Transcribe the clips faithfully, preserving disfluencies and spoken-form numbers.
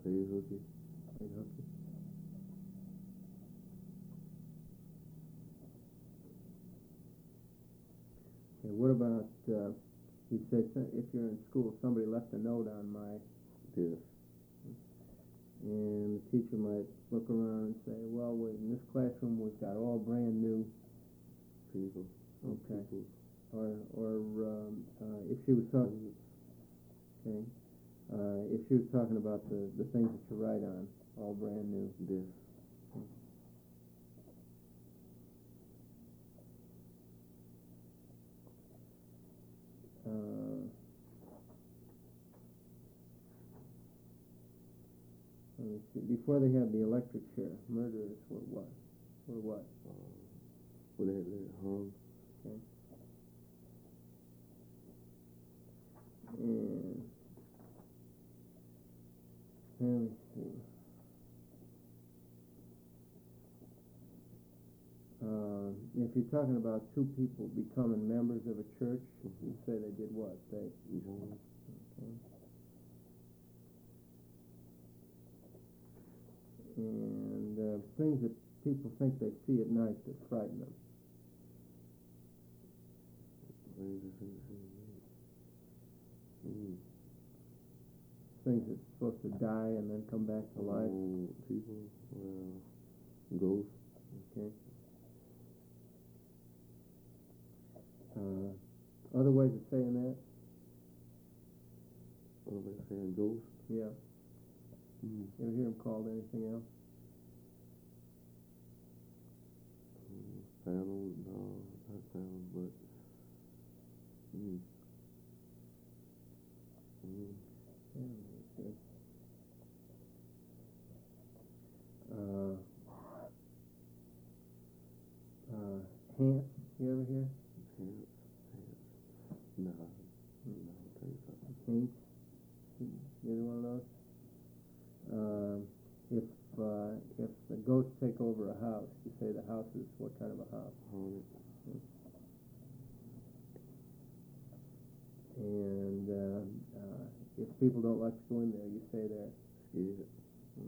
Played hooky. Played hooky. Okay, what about, uh, you said if you're in school, somebody left a note on my Desk. And the teacher might look around and say, well, wait, in this classroom we've got all brand new people. Okay. People. Or, or um, uh, if she was talking, okay, uh, if she was talking about the, the things that you write on, all brand new. Yes. Uh, let me see. Before they had the electric chair, murderers were what? Were what? Um, well, they had it hung. Okay. And let me see. Uh, if you're talking about two people becoming members of a church, mm-hmm. you say they did what? They joined. Okay. And uh, things that people think they see at night that frighten them. Mm. Things that's supposed to die and then come back to life. Oh, people, well, ghosts. Okay. Uh, other ways of saying that? Other ways of saying ghosts? Yeah. Mm. You ever hear them called anything else? Mm, phantoms? No, not phantoms, but mm. Mm. Yeah, okay. Uh, uh, Hant, you ever hear? Hant, Hant. No, no, I'll tell you something. Hant? You ever one of those? Uh, if uh, if the ghosts take over a house, you say the house is what kind of a house? Haunted. And uh, uh, if people don't like to go in there, you say they're scared. Hmm.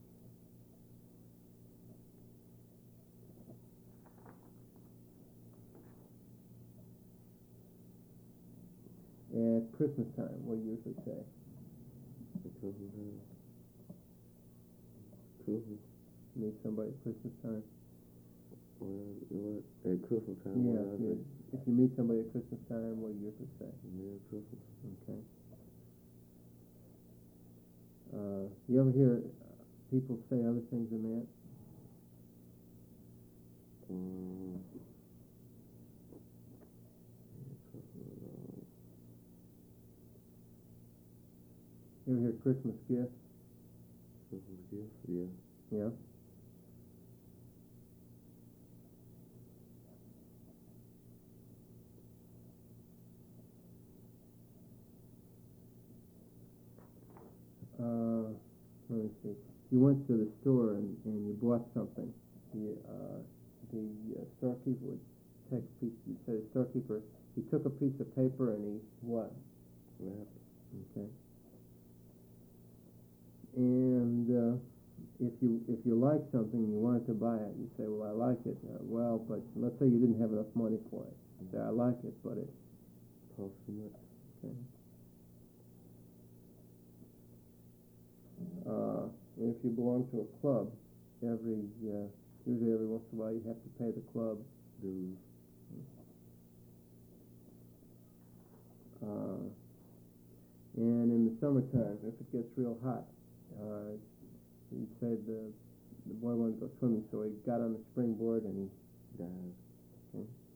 At Christmas time, what do you usually say? At Christmas time? Christmas? Meet somebody at Christmas time? Well, what? At Christmas time? Yeah, what if, you, if you meet somebody at Christmas time, what do you usually say? Merry Christmas. Okay. Uh, you ever hear people say other things than that? Um, you ever hear Christmas gift? Christmas gift? Yeah. Yeah. Uh, let me see. You went to the store and, and you bought something. The, uh, the uh, storekeeper would take a piece. You said the storekeeper, he took a piece of paper and he what? Wrapped. Okay. And uh, if you if you like something and you wanted to buy it, you say, well, I like it. Uh, well, but let's say you didn't have enough money for it. You say, I like it, but it costs too much. Okay. Uh, and if you belong to a club, every uh, usually every once in a while you have to pay the club dues. Uh, and in the summertime, if it gets real hot, uh, you'd say the the boy wanted to go swimming, so he got on the springboard and he died. Okay.